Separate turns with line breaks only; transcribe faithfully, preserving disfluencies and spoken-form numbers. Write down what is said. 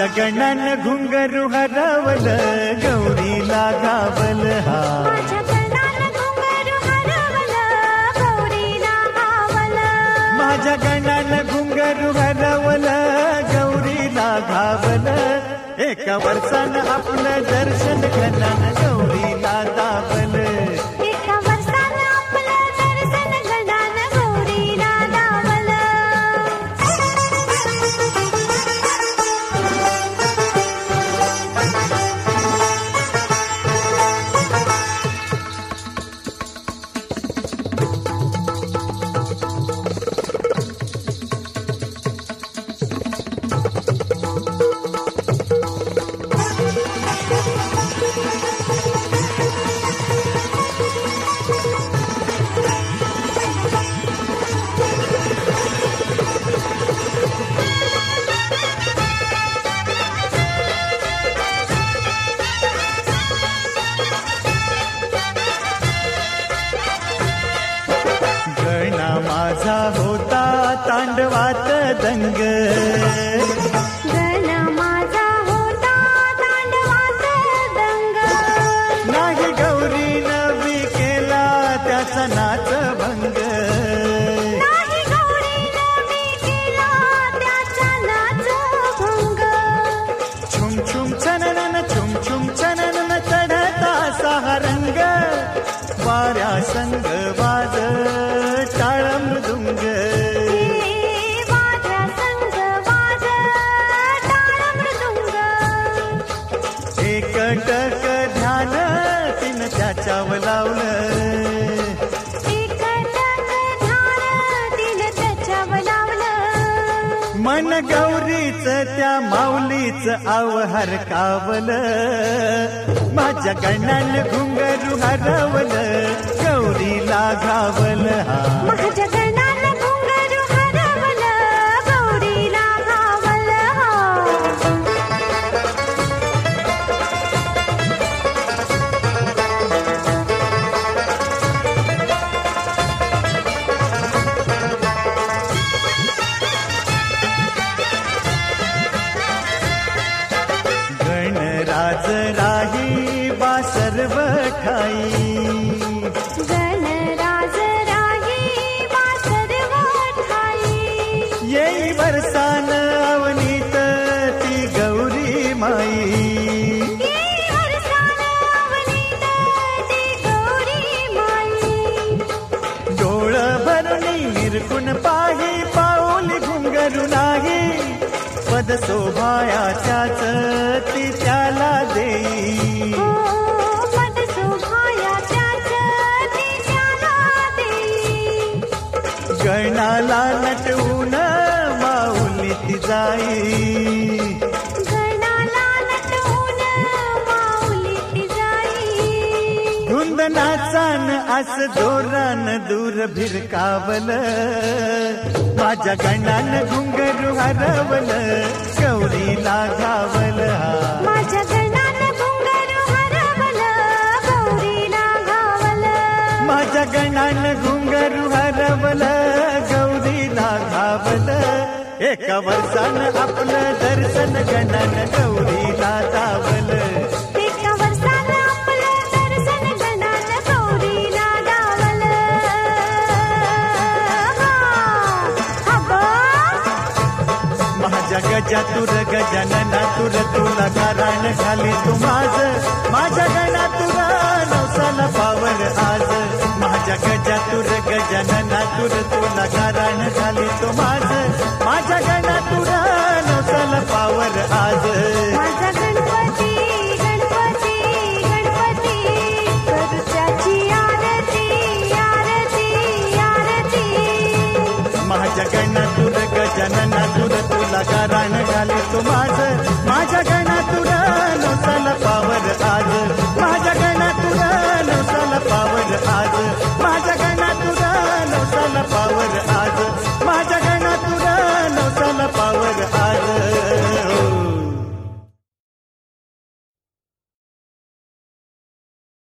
माझ्या गणानं घुंगरू हरवलं गौरीला गावल हा.
माझ्या गणानं घुंगरू हरवलं गौरीला गावल.
माझ्या गणानं घुंगरू हरवलं गौरीला घावल. एका वर्षानं आपलं दर्शन गणानं गौरीला दावल.
एका वर्षानं आपलं दर्शन गणानं गौरीला दावल.
गणा माझा होता तांडवात दंग.
गणा माझा होता तांडवात दंग.
नाही गौरी नवी केला त्याचा नाच भंग.
नाही गौरीनं मी केला त्याचा नाच भंग.
छुम छुम छननन छुम छुम छननन चढता सहा रंग. वाऱ्या संग वाज टाळ मृदुंग.
हे वाऱ्या संग वाज टाळ मृदुंग.
एकटक ध्यान तिन त्याच्यावर लावलं.
एकटक ध्यान तिनं त्याच्यावर लावलं.
मन गौरीच त्या माऊलीच आवहार कावल. माझ्या गणानं घुंगरू हरवलं गौरीला घावल हा.
माझ्या गणानं घुंगरू हरवलं गौरीला घावल हा.
गणराज राही बा सर्व ठाई.
गणराज राही बा सर्व ठाई.
येई वर्षान अवनीत ती गौरी माई.
येई वर्षानं अवनीत ती गौरी माई.
डोळ भरणी निरकुन पाही पाऊली घुंगरू नाही. पद शोभायाच्याच ती त्याला देई.
हो पद शोभायाच्याच ती त्याला देई.
गणाला नटवून माऊली ती जाई.
गणाला नटवून माऊली ती जाई.
धुंद नाचान अस जोरान दूर भिरकावल. माझ्या गणानं घुंगरू हरवलं गौरीला घावल हा.
माझ्या गणानं घुंगरू हरवलं गौरीला घावल.
माझ्या गणानं घुंगरू हरवलं गौरीला घावल. एका वर्षानं आपलं दर्शन गणानं गौरीला दावल.
एका वर्षानं आपलं दर्शन गणानं गौरीला दावल. हा गं.
माझ्या गजा तुर गजानना तुर तुला कारण घाली तुम